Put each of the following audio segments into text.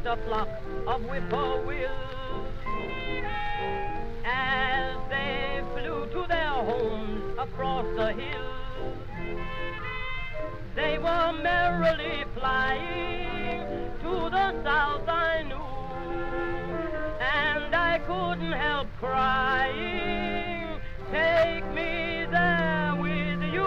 a flock of whippoorwills as they flew to their homes across the hills. They were merrily flying to the south, I knew, and I couldn't help crying, take me there with you.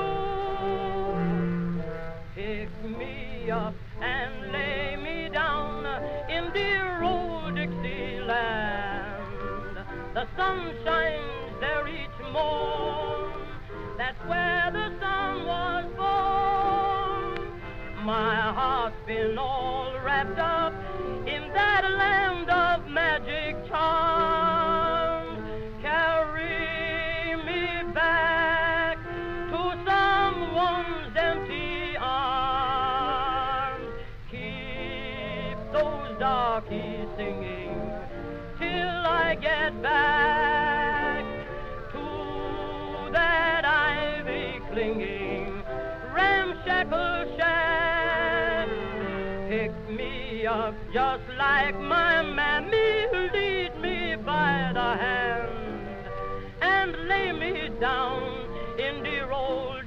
Pick me up and lay me down in dear old Dixieland. The sun shines there each morn, that's where the sun was born. My heart's been all wrapped up in that land of magic charms. Carry me back to someone's empty arms. Keep those darkies singing till I get back to that ivy clinging ramshackle shack. Pick me up just like my mammy, lead me by the hand and lay me down in dear old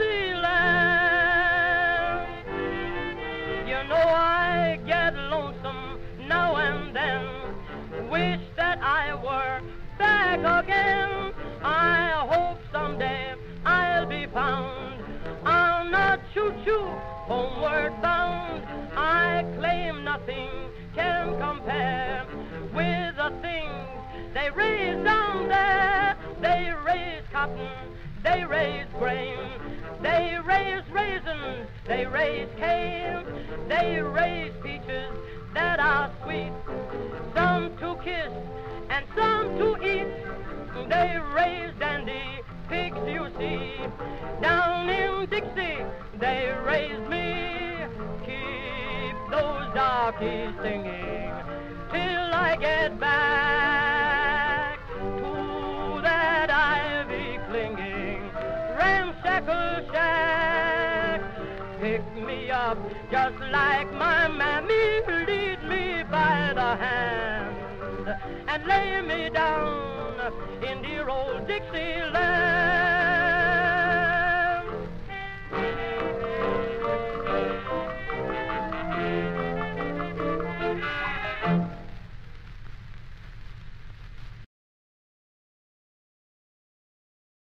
Dixieland. You know I get lonesome now and then, wish that I were back again. I hope someday I'll be found on a choo-choo homeward bound. I claim nothing can compare with the things they raise down there. They raise cotton, they raise grain, they raise raisins, they raise cane, they raise peaches that are sweet, some to kiss and some to eat. They raise dandy pigs, you see, down in Dixie they raised me. Keep those darkies singing till I get back to that ivy clinging ramshackle shack. Pick me up just like my mammy, lead me by the hand and lay me down in dear old Dixieland.